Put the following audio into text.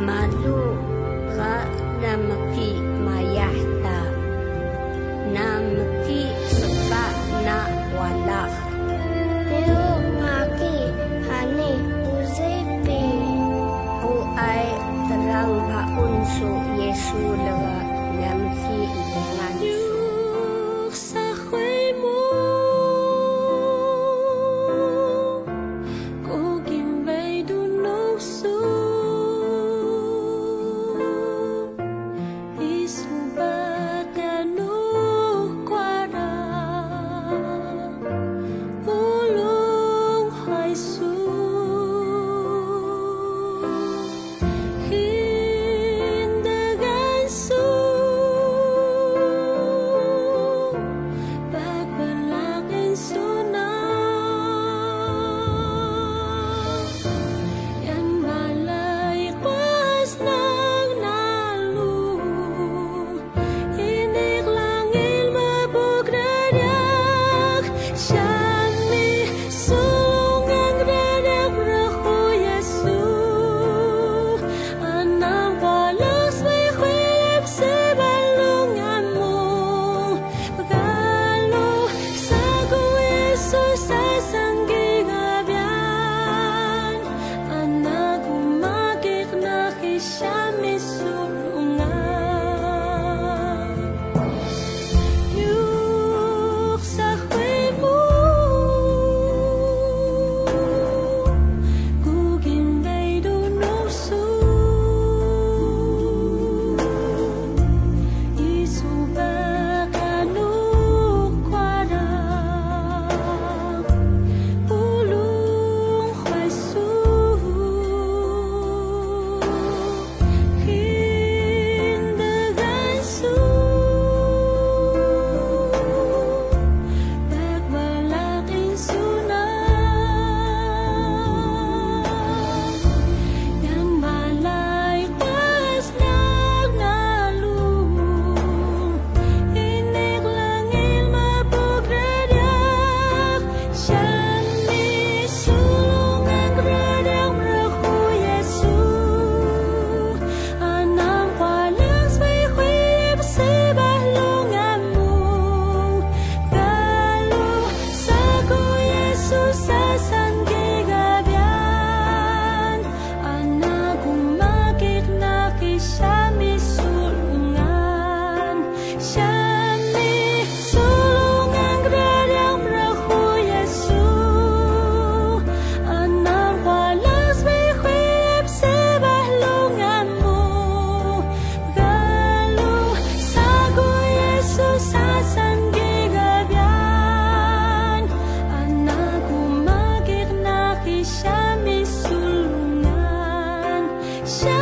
malu ka namaki mayahta namaki seba na wala Pero ngaki hani uzepi o ay terang haunso Yesu lawa namaki dengan sa khay mo ko gimbay dunong su isubat kanu kwara ulong hay su hindagan su pagbalakin suna yan balay pas nang nalu inik langil mabugradyak syami sulungan radak rahu Yesu anang walas may khilip sa balunganmu pagalo sa ko Yesus sa sanggigabyan anak umakik na kisyami sulungan yuk sa khay mo kugimbay dunong su isubakanu kwara ulong Yesu hindagan su pagbalakin suna yan balay pas nagnalung inik langil mabugradyak syami sulungan gradyak rahu Yesu anang walas may khilip sa balunganmu galo sa ko Yesus sa sanggigabyan anak umakik na kisyami sulungan syami sulungan gradyak rahu Yesu anang walas may khilip sa balunganmu galo sa ko Yesus sa sanggigabyan anak umakik na kisyami sulungan